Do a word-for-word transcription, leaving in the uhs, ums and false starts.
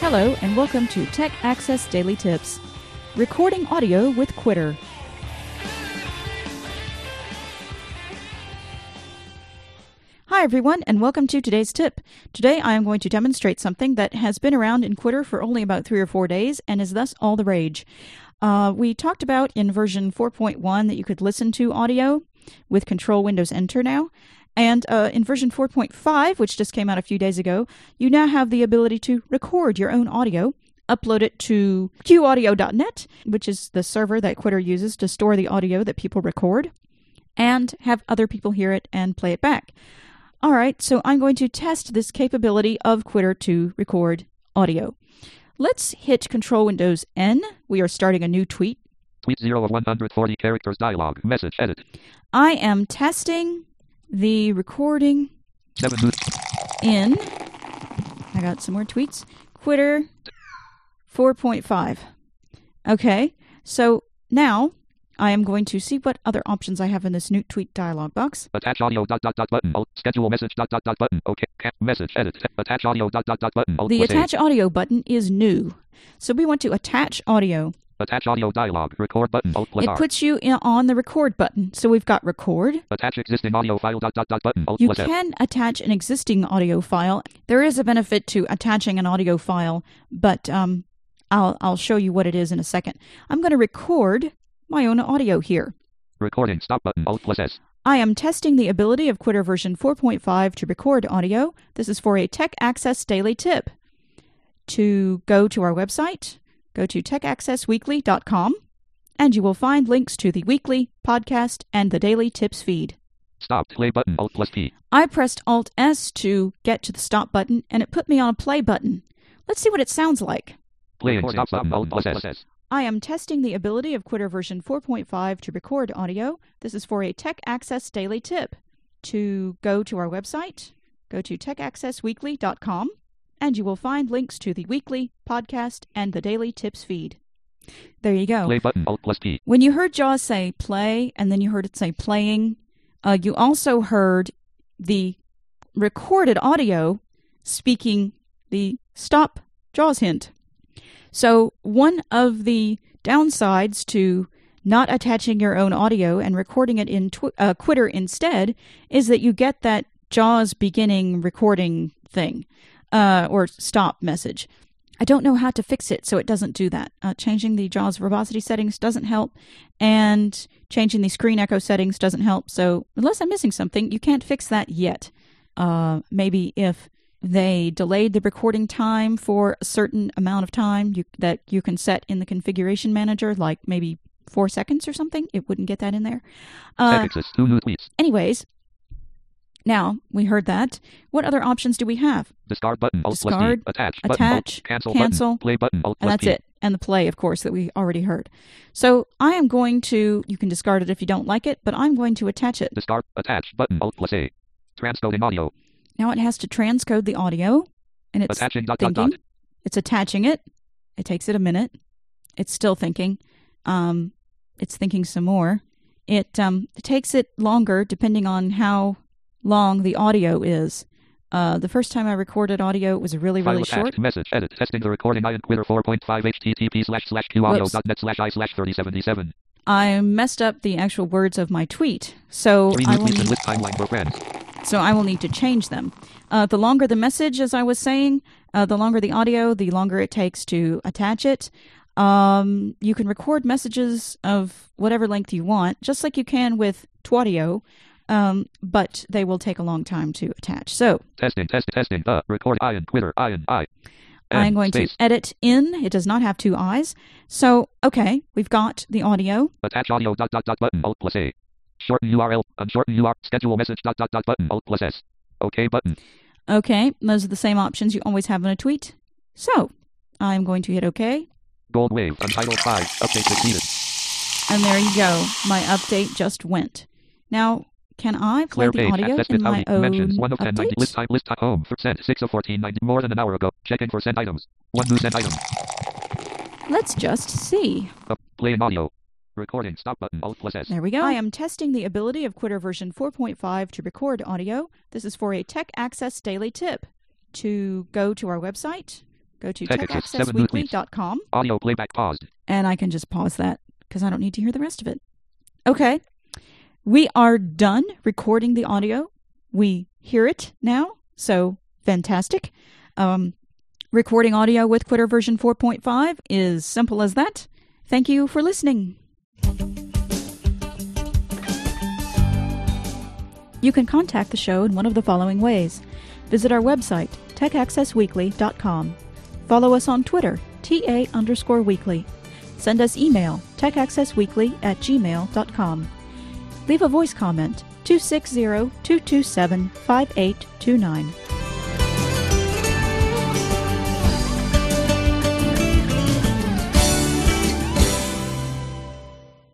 Hello and welcome to Tech Access Daily Tips, recording audio with Quitter. Hi everyone and welcome to today's tip. Today I am going to demonstrate something that has been around in Quitter for only about three or four days and is thus all the rage. Uh, we talked about in version four point one that you could listen to audio with Control Windows Enter now. And uh, in version four point five, which just came out a few days ago, you now have the ability to record your own audio, upload it to q audio dot net, which is the server that Quitter uses to store the audio that people record, and have other people hear it and play it back. All right, so I'm going to test this capability of Quitter to record audio. Let's hit Control Windows N. We are starting a new tweet. Tweet zero of one hundred forty characters dialog. Message edit. I am testing the recording Seven in, I got some more tweets, Quitter four point five. Okay, so now I am going to see what other options I have in this new tweet dialog box. Attach audio dot dot dot button. Alt, schedule message dot dot dot button. Okay. Message edit. Attach audio dot dot dot button. Alt, the attach A. audio button is new. So we want to attach audio. Attach audio dialog. Record button. Alt plus It R. puts you in, on the record button. So we've got record. Attach existing audio file dot dot dot button. Alt You plus F. can attach an existing audio file. There is a benefit to attaching an audio file, but um, I'll, I'll show you what it is in a second. I'm going to record my own audio here. Recording stop button. Alt plus S. I am testing the ability of Quitter version four point five to record audio. This is for a Tech Access Daily Tip. To go to our website, go to tech access weekly dot com, and you will find links to the weekly, podcast, and the daily tips feed. Stop play button. Alt plus P. I pressed Alt S to get to the stop button, and it put me on a play button. Let's see what it sounds like. Playing stop button. Alt plus S. I am testing the ability of Quitter version four point five to record audio. This is for a Tech Access Daily Tip. To go to our website, go to tech access weekly dot com, and you will find links to the weekly, podcast, and the daily tips feed. There you go. Play button. Alt plus P. When you heard JAWS say play, and then you heard it say playing, uh, you also heard the recorded audio speaking the stop JAWS hint. So one of the downsides to not attaching your own audio and recording it in tw- uh, Quitter instead is that you get that JAWS beginning recording thing, uh, or stop message. I don't know how to fix it so it doesn't do that. Uh, changing the JAWS verbosity settings doesn't help, and changing the screen echo settings doesn't help. So unless I'm missing something, you can't fix that yet. Uh, maybe if they delayed the recording time for a certain amount of time you, that you can set in the configuration manager, like maybe four seconds or something, it wouldn't get that in there. Uh, two new tweets. anyways, now we heard that. What other options do we have? Discard button. Alt Discard, plus D. Attach. attach, button, alt, cancel, cancel, button, play button. Alt and plus that's P. it. And the play, of course, that we already heard. So I am going to, you can discard it if you don't like it, but I'm going to attach it. Discard. Attach. Button. Alt plus A. Transcoding audio. Now it has to transcode the audio, and it's Attaching dot, thinking. dot, dot. It's attaching it. It takes it a minute. It's still thinking. Um, it's thinking some more. It, um, it takes it longer depending on how long the audio is. Uh, the first time I recorded audio, it was really, really File attached. short. Message edit. Testing the recording. I in Quitter four point five http slash slash q audio dot net slash i slash thirty seventy-seven. I messed up the actual words of my tweet, so Three I new will tweets and need, list timeline for friends. so I will need to change them. Uh, the longer the message, as I was saying, uh, the longer the audio, the longer it takes to attach it. Um, you can record messages of whatever length you want, just like you can with Twaudio, um, but they will take a long time to attach. So Testing, testing, testing. Uh, record I in Quitter. I in I. I'm going space. to edit in. It does not have two eyes. So, okay, we've got the audio. Attach audio dot dot dot button. Alt plus A. Shorten U R L. Unshorten U R L. Schedule message dot dot dot button. Alt plus S. OK button. Okay, those are the same options you always have in a tweet. So, I'm going to hit OK. Gold wave. Untitled five. Update succeeded. And there you go. My update just went. Now, can I play Clear the page. audio Access in my Audi. own Mentions one of ten ninety. List update? time. List time. Home. Sent six of fourteen ninety. More than an hour ago. Checking for sent items. One new sent item. Let's just see. Up. Playing audio. Recording stop button. Alt plus S. There we go. I am testing the ability of Quitter version four point five to record audio. This is for a Tech Access Daily Tip. To go to our website, go to Tech tech Access, access seven new weekly tweets. dot com. Audio playback paused. And I can just pause that because I don't need to hear the rest of it. Okay. We are done recording the audio. We hear it now, so fantastic. Um, recording audio with Quitter version four point five is simple as that. Thank you for listening. You can contact the show in one of the following ways. Visit our website, tech access weekly dot com. Follow us on Twitter, T A underscore weekly. Send us email, tech access weekly at gmail dot com. Leave a voice comment, two six zero, two two seven, five eight two nine.